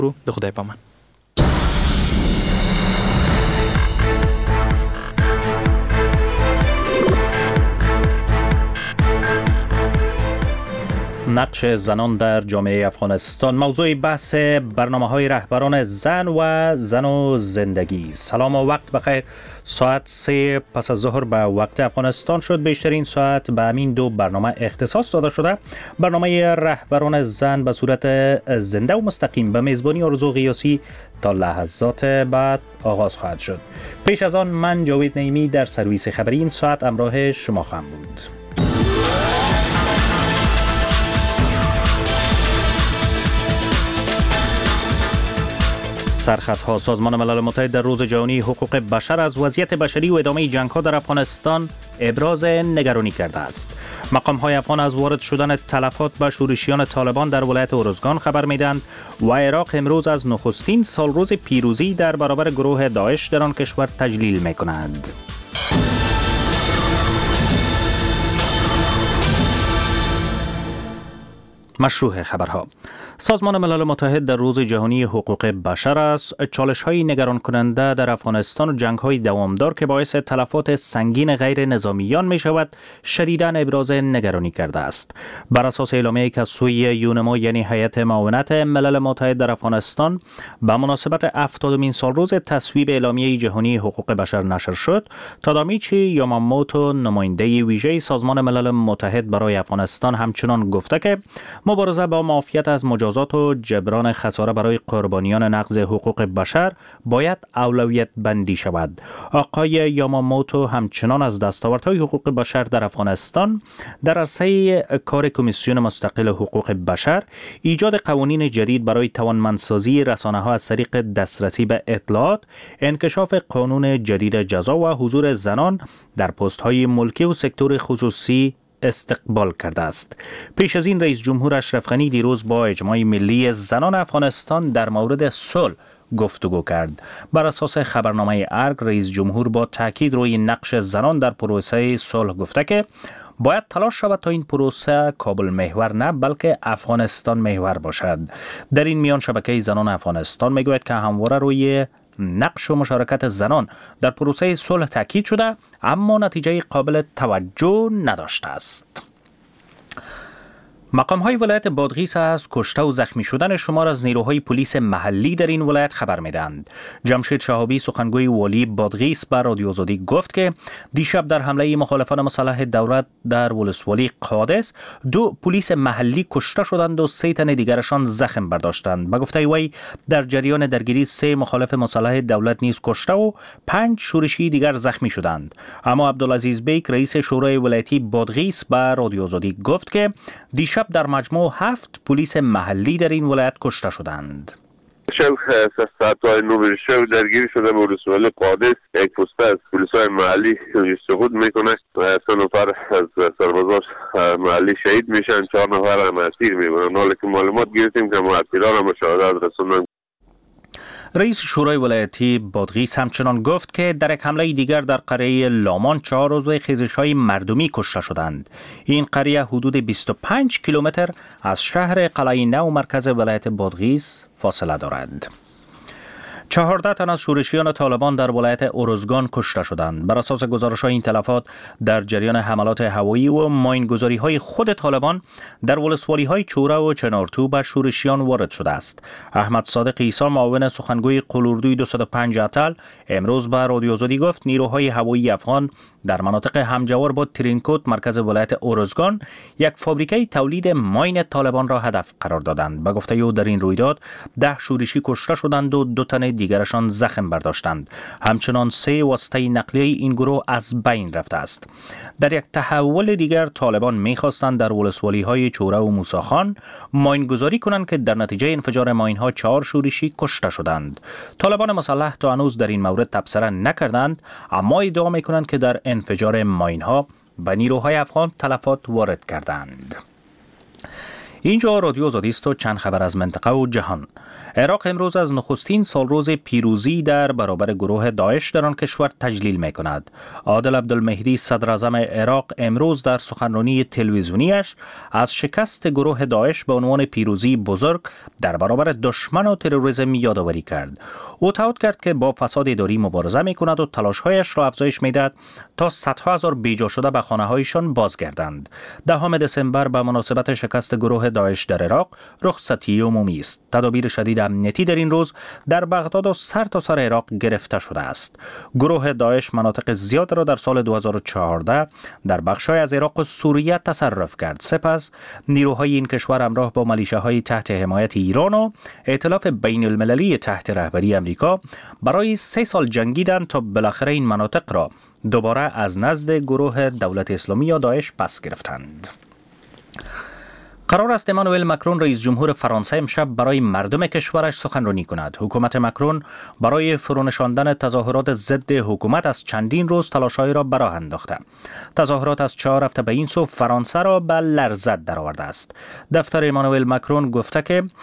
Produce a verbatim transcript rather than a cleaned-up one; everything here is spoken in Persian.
رو د خدای پامان. نقش زنان در جامعه افغانستان موضوع بحث برنامه‌های رهبران زن و زن و زندگی. سلام و وقت بخیر. ساعت سه پس از ظهر به وقت افغانستان شد. بیشترین ساعت به همین دو برنامه اختصاص داده شده. برنامه رهبران زن به صورت زنده و مستقیم به میزبانی آرزو غیاسی تا لحظات بعد آغاز خواهد شد. پیش از آن من جاوید نعیمی در سرویس خبری این ساعت همراه شما خواهم بود. سرخطها. سازمان ملل متحد در روز جهانی حقوق بشر از وضعیت بشری و ادامه جنگ‌ها در افغانستان ابراز نگرانی کرده است. مقام‌های افغان از وارد شدن تلفات به شورشیان طالبان در ولایت ارزگان خبر می‌دهند و عراق امروز از نخستین سالروز پیروزی در برابر گروه داعش در آن کشور تجلیل می‌کند. مشروع خبرها. سازمان ملل متحد در روز جهانی حقوق بشر از چالش‌های نگران کننده در افغانستان و جنگ‌های دوامدار که باعث تلفات سنگین غیر نظامیان می‌شود شدیداً ابراز نگرانی کرده است. بر اساس اعلامیه‌ای که از سوی یونما یعنی هیئت معاونت ملل متحد در افغانستان به مناسبت هفتادمین سالروز تصویب اعلامیه جهانی حقوق بشر نشر شد، تادامیچی یاماموتو نماینده ویژه سازمان ملل متحد برای افغانستان همچنان گفته که مبارزه با معافیت از مجازات و جبران خساره برای قربانیان نقض حقوق بشر باید اولویت بندی شود. آقای یاماموتو همچنان از دستاوردهای حقوق بشر در افغانستان در عرصه کار کمیسیون مستقل حقوق بشر، ایجاد قوانین جدید برای توانمندسازی رسانه‌ها از طریق دسترسی به اطلاعات، انکشاف قانون جدید جزا و حضور زنان در پست‌های ملکی و سکتور خصوصی استقبال کرده است. پیش از این رئیس جمهور اشرف غنی دیروز با اجماع ملی زنان افغانستان در مورد صلح گفتگو کرد. بر اساس خبرنامه ارگ، رئیس جمهور با تاکید روی نقش زنان در پروسه صلح گفته که باید تلاش شود تا این پروسه کابل محور نه بلکه افغانستان محور باشد. در این میان شبکه زنان افغانستان میگوید که همواره روی نقش و مشارکت زنان در پروسه صلح تاکید شده اما نتیجه قابل توجه نداشته است. مقام‌های ولایت بادغیس از کشته و زخمی شدن شمار از نیروهای پلیس محلی در این ولایت خبر می‌دهند. جمشید شهابی سخنگوی والی بادغیس به رادیو آزادی گفت که دیشب در حمله مخالفان مسلح دولت در ولسوالی قادس دو پلیس محلی کشته شدند و سه تن دیگرشان زخم برداشتند. به گفته وی در جریان درگیری سه مخالف مسلح دولت نیز کشته و پنج شورشی دیگر زخمی شدند. اما عبدالعزیز بیک رئیس شورای ولایتی بادغیس به رادیو آزادی گفت که دیشب در مجموع هفت پلیس محلی در این ولایت کشته شدند. شب ساعت نو شب درگیری شده به ولسوالی قادس. یک پسته از پلیسای محلی سقوط میکنه و سه نفر از سربازان محلی شهید میشن، چهار نفر هم اسیر میبرن. حالا که معلومات گرفتیم که مؤثران هم مشاهدات رسوندن. رئیس شورای ولایتی بادغیس همچنان گفت که در یک حمله دیگر در قریه لامان چهار عضو خیزش‌های مردمی کشته شدند. این قریه حدود بیست و پنج کیلومتر از شهر قلعه نو مرکز ولایت بادغیس فاصله دارد. چهارده تن از شورشیان طالبان در ولایت ارزگان کشته شدند. بر اساس گزارش‌های این تلفات در جریان حملات هوایی و ماینگذاری‌های خود طالبان در ولسوالی‌های چوره و چنارتو به شورشیان وارد شده است. احمد صادق عیسی معاون سخنگوی قلوردوی دویست و پنج اتل امروز به رادیو آزادی گفت نیروهای هوایی افغان در مناطق همجوار با ترینکوت مرکز ولایت ارزگان یک فابریکه تولید ماین طالبان را هدف قرار دادند. به گفته او در این رویداد ده شورشی کشته شدند و دو تن دیگرشان زخم برداشتند. همچنان سه واسطه نقلیه این گروه از بین رفته است. در یک تحول دیگر طالبان می‌خواستند در ولسوالی‌های چوره و موساخان ماینگذاری کنند که در نتیجه انفجار ماین‌ها چهار شورشی کشته شدند. طالبان مسلح تا هنوز در این مورد تبصره نکردند اما ادعا می‌کنند که در انفجار ماین‌ها به نیروهای افغان تلفات وارد کردند. اینجا رادیو آزادی است و چند خبر از منطقه و جهان. عراق امروز از نخستین سالروز پیروزی در برابر گروه داعش در آن کشور تجلیل می کند. عادل عبدالمهدی صدر اعظم عراق امروز در سخنرانی تلویزیونیش از شکست گروه داعش به عنوان پیروزی بزرگ در برابر دشمن و تروریسم یادآوری کرد. او تاکید کرد که با فساد اداری مبارزه می کند و تلاش‌هایش را افزایش می دهد تا صدها هزار بیجا شده به خانه‌هایشان بازگردند. دهم دسامبر به مناسبت شکست گروه داعش در عراق رخصتی عمومی است. تدابیر شدید امنیتی در این روز در بغداد و سرتاسر عراق گرفته شده است. گروه داعش مناطق زیاد را در سال دو هزار و چهارده در بخش‌های از عراق و سوریه تصرف کرد. سپس نیروهای این کشور همراه با ملیشه‌های تحت حمایت ایران و ائتلاف بین المللی تحت رهبری امریکا برای سه سال جنگیدند تا بالاخره این مناطق را دوباره از نزد گروه دولت اسلامی یا داعش پس گرفتند. قرار است امانوئل مکرون رئیس جمهور فرانسه امشب برای مردم کشورش سخنرانی کند. حکومت مکرون برای فرونشاندن تظاهرات ضد حکومت از چندین روز تلاش‌هایی را به راه انداخته. تظاهرات از چهار هفته به این سو فرانسه را به لرزت درآورده است. دفتر امانوئل مکرون گفته که